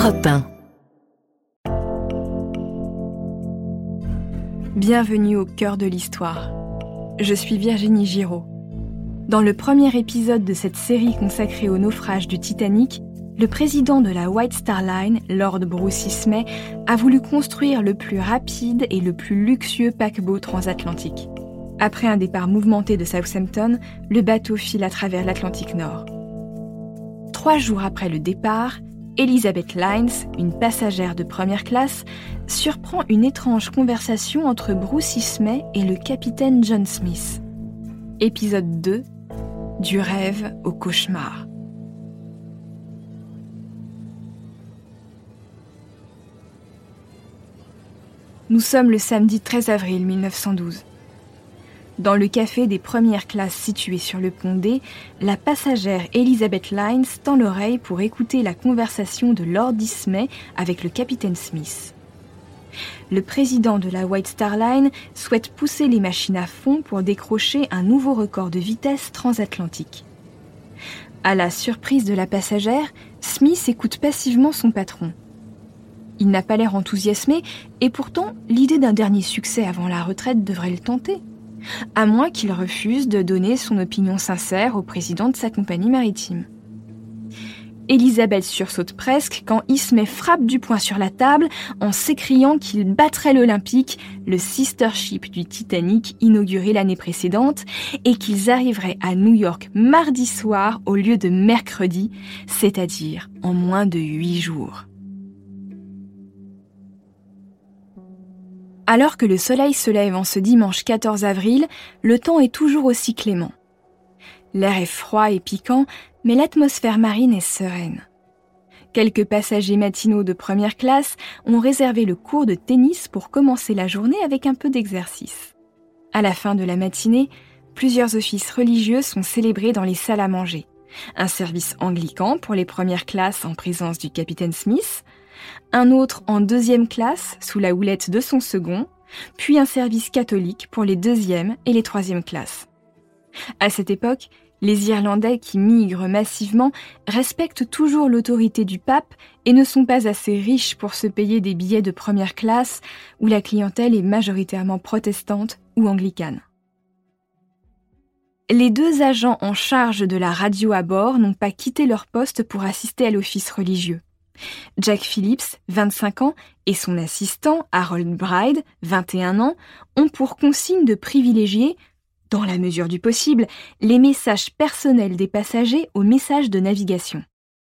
Europe 1. Bienvenue au cœur de l'histoire. Je suis Virginie Giraud. Dans le premier épisode de cette série consacrée au naufrage du Titanic, le président de la White Star Line, Lord Bruce Ismay, a voulu construire le plus rapide et le plus luxueux paquebot transatlantique. Après un départ mouvementé de Southampton, le bateau file à travers l'Atlantique Nord. 3 jours après le départ, Elizabeth Lines, une passagère de première classe, surprend une étrange conversation entre Bruce Ismay et le capitaine John Smith. Épisode 2, du rêve au cauchemar. Nous sommes le samedi 13 avril 1912. Dans le café des premières classes situé sur le pont D, la passagère Elizabeth Lines tend l'oreille pour écouter la conversation de Lord Ismay avec le capitaine Smith. Le président de la White Star Line souhaite pousser les machines à fond pour décrocher un nouveau record de vitesse transatlantique. À la surprise de la passagère, Smith écoute passivement son patron. Il n'a pas l'air enthousiasmé et pourtant, l'idée d'un dernier succès avant la retraite devrait le tenter. À moins qu'il refuse de donner son opinion sincère au président de sa compagnie maritime. Elisabeth sursaute presque quand Ismay frappe du poing sur la table en s'écriant qu'il battrait l'Olympique, le sister ship du Titanic inauguré l'année précédente, et qu'ils arriveraient à New York mardi soir au lieu de mercredi, c'est-à-dire en moins de 8 jours. Alors que le soleil se lève en ce dimanche 14 avril, le temps est toujours aussi clément. L'air est froid et piquant, mais l'atmosphère marine est sereine. Quelques passagers matinaux de première classe ont réservé le cours de tennis pour commencer la journée avec un peu d'exercice. À la fin de la matinée, plusieurs offices religieux sont célébrés dans les salles à manger. Un service anglican pour les premières classes en présence du capitaine Smith, un autre en 2e classe sous la houlette de son second, puis un service catholique pour les 2e et les 3e classes. À cette époque, les Irlandais qui migrent massivement respectent toujours l'autorité du pape et ne sont pas assez riches pour se payer des billets de première classe où la clientèle est majoritairement protestante ou anglicane. Les 2 agents en charge de la radio à bord n'ont pas quitté leur poste pour assister à l'office religieux. Jack Phillips, 25 ans, et son assistant, Harold Bride, 21 ans, ont pour consigne de privilégier, dans la mesure du possible, les messages personnels des passagers aux messages de navigation.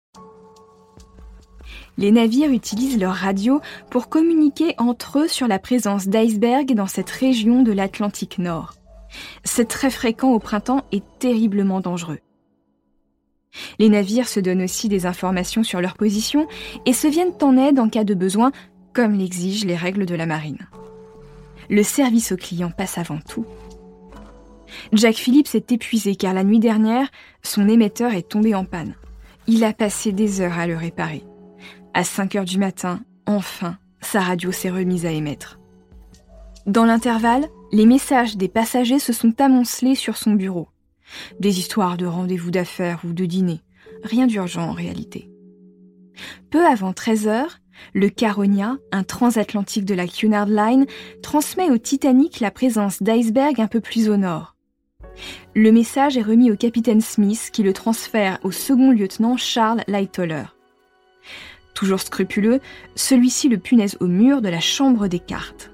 Les navires utilisent leur radio pour communiquer entre eux sur la présence d'icebergs dans cette région de l'Atlantique Nord. C'est très fréquent au printemps et terriblement dangereux. Les navires se donnent aussi des informations sur leur position et se viennent en aide en cas de besoin, comme l'exigent les règles de la marine. Le service au client passe avant tout. Jack Phillips est épuisé car la nuit dernière, son émetteur est tombé en panne. Il a passé des heures à le réparer. À 5h du matin, enfin, sa radio s'est remise à émettre. Dans l'intervalle, les messages des passagers se sont amoncelés sur son bureau. Des histoires de rendez-vous d'affaires ou de dîner. Rien d'urgent en réalité. Peu avant 13h, le Caronia, un transatlantique de la Cunard Line, transmet au Titanic la présence d'icebergs un peu plus au nord. Le message est remis au capitaine Smith qui le transfère au second lieutenant Charles Lightoller. Toujours scrupuleux, celui-ci le punaise au mur de la chambre des cartes.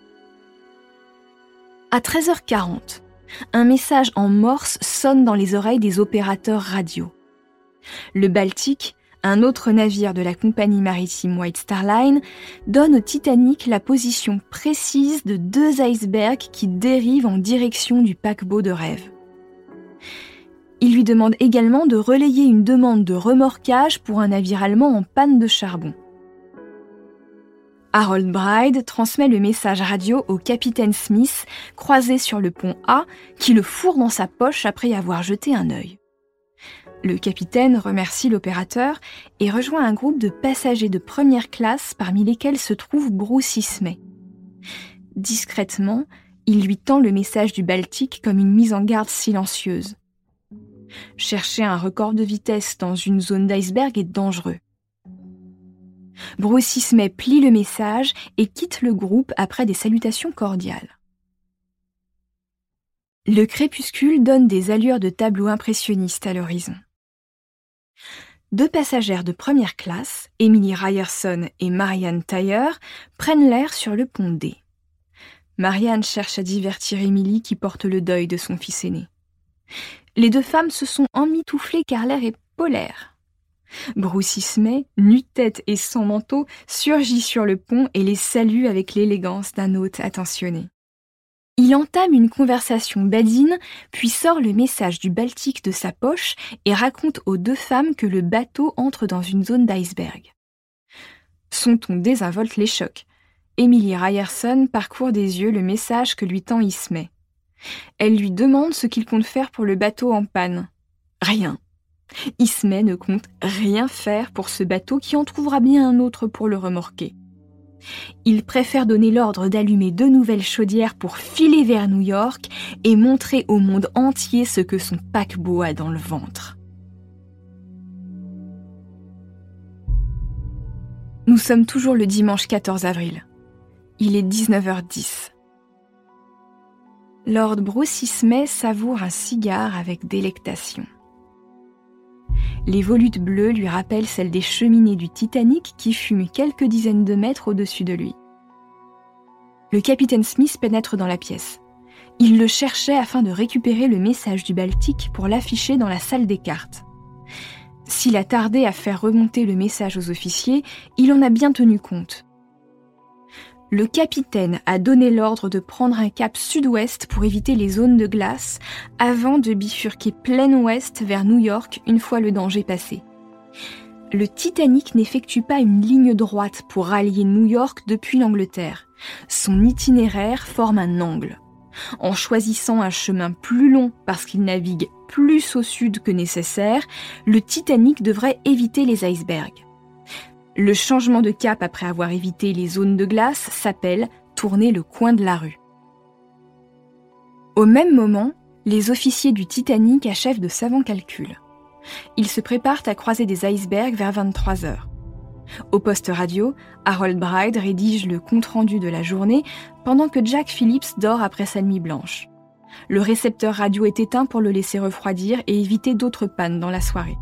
À 13h40, un message en morse sonne dans les oreilles des opérateurs radio. Le Baltique, un autre navire de la compagnie maritime White Star Line, donne au Titanic la position précise de 2 icebergs qui dérivent en direction du paquebot de rêve. Il lui demande également de relayer une demande de remorquage pour un navire allemand en panne de charbon. Harold Bride transmet le message radio au capitaine Smith, croisé sur le pont A, qui le fourre dans sa poche après y avoir jeté un œil. Le capitaine remercie l'opérateur et rejoint un groupe de passagers de première classe parmi lesquels se trouve Bruce Ismay. Discrètement, il lui tend le message du Baltique comme une mise en garde silencieuse. Chercher un record de vitesse dans une zone d'iceberg est dangereux. Bruce Ismay plie le message et quitte le groupe après des salutations cordiales. Le crépuscule donne des allures de tableau impressionniste à l'horizon. 2 passagères de première classe, Emily Ryerson et Marianne Thayer, prennent l'air sur le pont D. Marianne cherche à divertir Emily qui porte le deuil de son fils aîné. Les 2 femmes se sont emmitouflées car l'air est polaire. Bruce Ismay, nu-tête et sans manteau, surgit sur le pont et les salue avec l'élégance d'un hôte attentionné. Il entame une conversation badine, puis sort le message du Baltique de sa poche et raconte aux 2 femmes que le bateau entre dans une zone d'iceberg. Son ton désinvolte les choque. Emily Ryerson parcourt des yeux le message que lui tend Ismay. Elle lui demande ce qu'il compte faire pour le bateau en panne. Rien. Ismay ne compte rien faire pour ce bateau qui en trouvera bien un autre pour le remorquer. Il préfère donner l'ordre d'allumer 2 nouvelles chaudières pour filer vers New York et montrer au monde entier ce que son paquebot a dans le ventre. Nous sommes toujours le dimanche 14 avril. Il est 19h10. Lord Bruce Ismay savoure un cigare avec délectation. Les volutes bleues lui rappellent celles des cheminées du Titanic qui fument quelques dizaines de mètres au-dessus de lui. Le capitaine Smith pénètre dans la pièce. Il le cherchait afin de récupérer le message du Baltique pour l'afficher dans la salle des cartes. S'il a tardé à faire remonter le message aux officiers, il en a bien tenu compte. Le capitaine a donné l'ordre de prendre un cap sud-ouest pour éviter les zones de glace avant de bifurquer plein ouest vers New York une fois le danger passé. Le Titanic n'effectue pas une ligne droite pour rallier New York depuis l'Angleterre. Son itinéraire forme un angle. En choisissant un chemin plus long parce qu'il navigue plus au sud que nécessaire, le Titanic devrait éviter les icebergs. Le changement de cap après avoir évité les zones de glace s'appelle tourner le coin de la rue. Au même moment, les officiers du Titanic achèvent de savants calculs. Ils se préparent à croiser des icebergs vers 23h. Au poste radio, Harold Bride rédige le compte-rendu de la journée pendant que Jack Phillips dort après sa nuit blanche. Le récepteur radio est éteint pour le laisser refroidir et éviter d'autres pannes dans la soirée.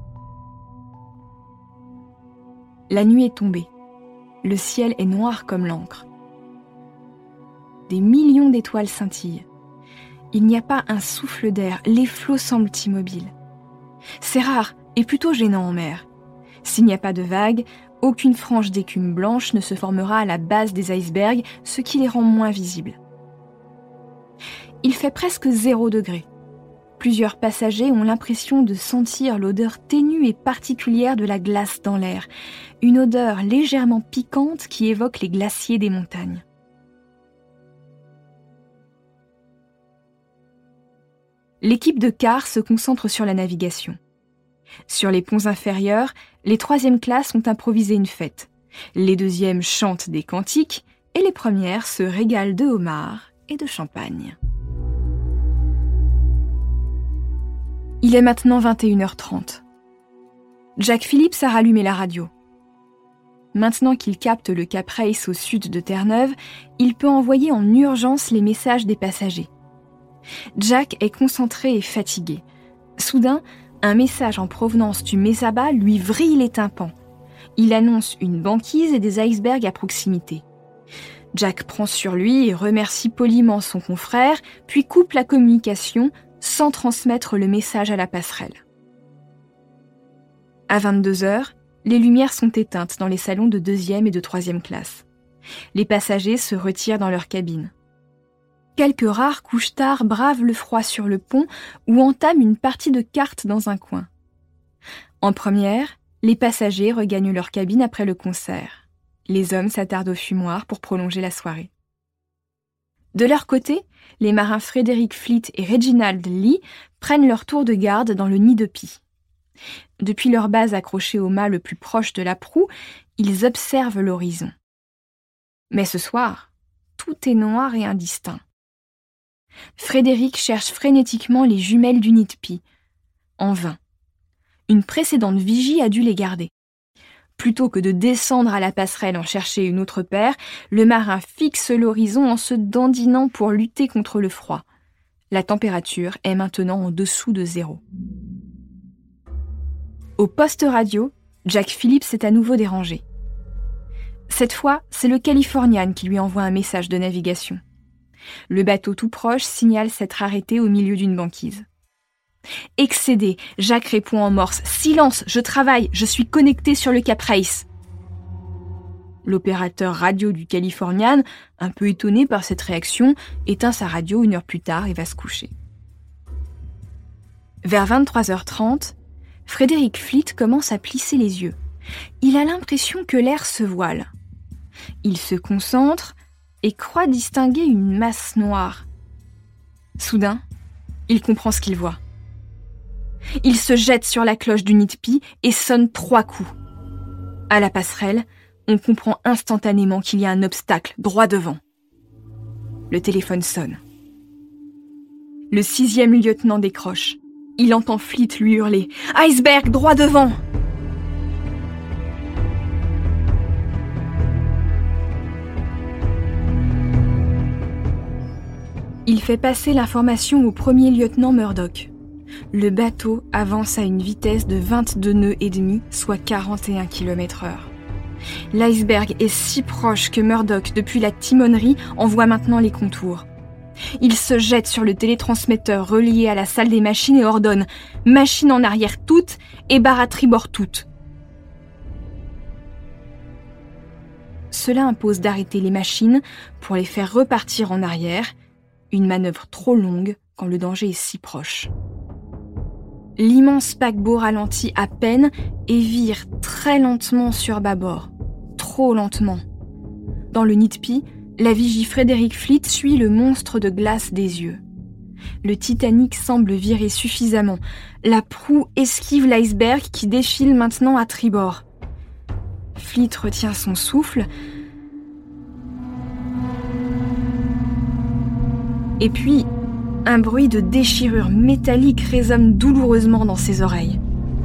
La nuit est tombée. Le ciel est noir comme l'encre. Des millions d'étoiles scintillent. Il n'y a pas un souffle d'air, les flots semblent immobiles. C'est rare et plutôt gênant en mer. S'il n'y a pas de vagues, aucune frange d'écume blanche ne se formera à la base des icebergs, ce qui les rend moins visibles. Il fait presque 0 degré. Plusieurs passagers ont l'impression de sentir l'odeur ténue et particulière de la glace dans l'air, une odeur légèrement piquante qui évoque les glaciers des montagnes. L'équipe de quart se concentre sur la navigation. Sur les ponts inférieurs, les 3e classes ont improvisé une fête. Les 2e chantent des cantiques et les premières se régalent de homards et de champagne. Il est maintenant 21h30. Jack Phillips a rallumé la radio. Maintenant qu'il capte le cap Race au sud de Terre-Neuve, il peut envoyer en urgence les messages des passagers. Jack est concentré et fatigué. Soudain, un message en provenance du Mesaba lui vrille les tympans. Il annonce une banquise et des icebergs à proximité. Jack prend sur lui et remercie poliment son confrère, puis coupe la communication sans transmettre le message à la passerelle. À 22h, les lumières sont éteintes dans les salons de 2e et de 3e classe. Les passagers se retirent dans leur cabine. Quelques rares couche-tard bravent le froid sur le pont ou entament une partie de cartes dans un coin. En première, les passagers regagnent leur cabine après le concert. Les hommes s'attardent au fumoir pour prolonger la soirée. De leur côté, les marins Frederick Fleet et Reginald Lee prennent leur tour de garde dans le nid de pie. Depuis leur base accrochée au mât le plus proche de la proue, ils observent l'horizon. Mais ce soir, tout est noir et indistinct. Frédéric cherche frénétiquement les jumelles du nid de pie. En vain. Une précédente vigie a dû les garder. Plutôt que de descendre à la passerelle en chercher une autre paire, le marin fixe l'horizon en se dandinant pour lutter contre le froid. La température est maintenant en dessous de 0. Au poste radio, Jack Phillips est à nouveau dérangé. Cette fois, c'est le Californian qui lui envoie un message de navigation. Le bateau tout proche signale s'être arrêté au milieu d'une banquise. Excédé, Jack répond en morse « Silence, je travaille, je suis connecté sur le Cap Race ». L'opérateur radio du Californian, un peu étonné par cette réaction, éteint sa radio 1 heure plus tard et va se coucher. Vers 23h30, Frederick Fleet commence à plisser les yeux. Il a l'impression que l'air se voile. Il se concentre et croit distinguer une masse noire. Soudain, il comprend ce qu'il voit. Il se jette sur la cloche du Nitpi et sonne 3 coups. À la passerelle, on comprend instantanément qu'il y a un obstacle droit devant. Le téléphone sonne. Le 6e lieutenant décroche. Il entend Fleet lui hurler « Iceberg, droit devant !» Il fait passer l'information au 1er lieutenant Murdoch. Le bateau avance à une vitesse de 22 nœuds et demi, soit 41 km/h. L'iceberg est si proche que Murdoch, depuis la timonerie, en voit maintenant les contours. Il se jette sur le télétransmetteur relié à la salle des machines et ordonne « Machine en arrière toutes et barre à tribord toutes ». Cela impose d'arrêter les machines pour les faire repartir en arrière, une manœuvre trop longue quand le danger est si proche. L'immense paquebot ralentit à peine et vire très lentement sur bâbord. Trop lentement. Dans le Nitpi, la vigie Frederick Fleet suit le monstre de glace des yeux. Le Titanic semble virer suffisamment. La proue esquive l'iceberg qui défile maintenant à tribord. Fleet retient son souffle. Et puis, un bruit de déchirure métallique résonne douloureusement dans ses oreilles.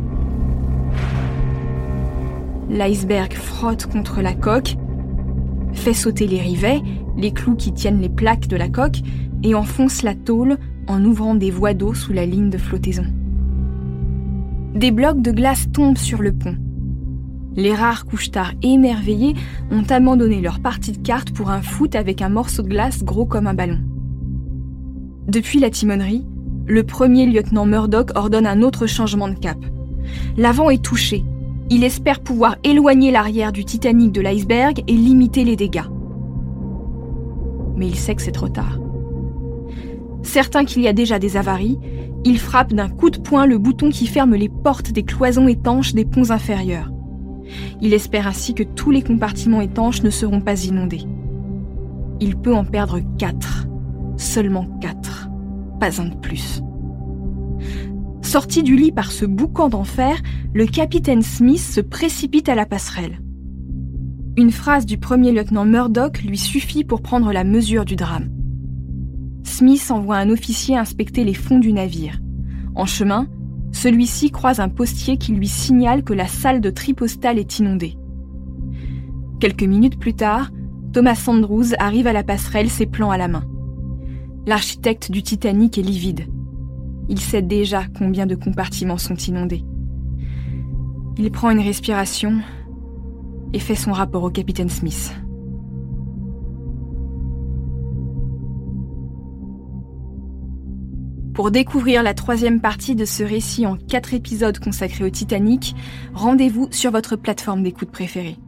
L'iceberg frotte contre la coque, fait sauter les rivets, les clous qui tiennent les plaques de la coque, et enfonce la tôle en ouvrant des voies d'eau sous la ligne de flottaison. Des blocs de glace tombent sur le pont. Les rares couche-tard émerveillés ont abandonné leur partie de cartes pour un foot avec un morceau de glace gros comme un ballon. Depuis la timonerie, le 1er lieutenant Murdoch ordonne un autre changement de cap. L'avant est touché. Il espère pouvoir éloigner l'arrière du Titanic de l'iceberg et limiter les dégâts. Mais il sait que c'est trop tard. Certain qu'il y a déjà des avaries, il frappe d'un coup de poing le bouton qui ferme les portes des cloisons étanches des ponts inférieurs. Il espère ainsi que tous les compartiments étanches ne seront pas inondés. Il peut en perdre 4. Seulement 4. Pas un de plus. Sorti du lit par ce boucan d'enfer, le capitaine Smith se précipite à la passerelle. Une phrase du 1er lieutenant Murdoch lui suffit pour prendre la mesure du drame. Smith envoie un officier inspecter les fonds du navire. En chemin, celui-ci croise un postier qui lui signale que la salle de tri postal est inondée. Quelques minutes plus tard, Thomas Andrews arrive à la passerelle, ses plans à la main. L'architecte du Titanic est livide. Il sait déjà combien de compartiments sont inondés. Il prend une respiration et fait son rapport au capitaine Smith. Pour découvrir la 3e partie de ce récit en 4 épisodes consacrés au Titanic, rendez-vous sur votre plateforme d'écoute préférée.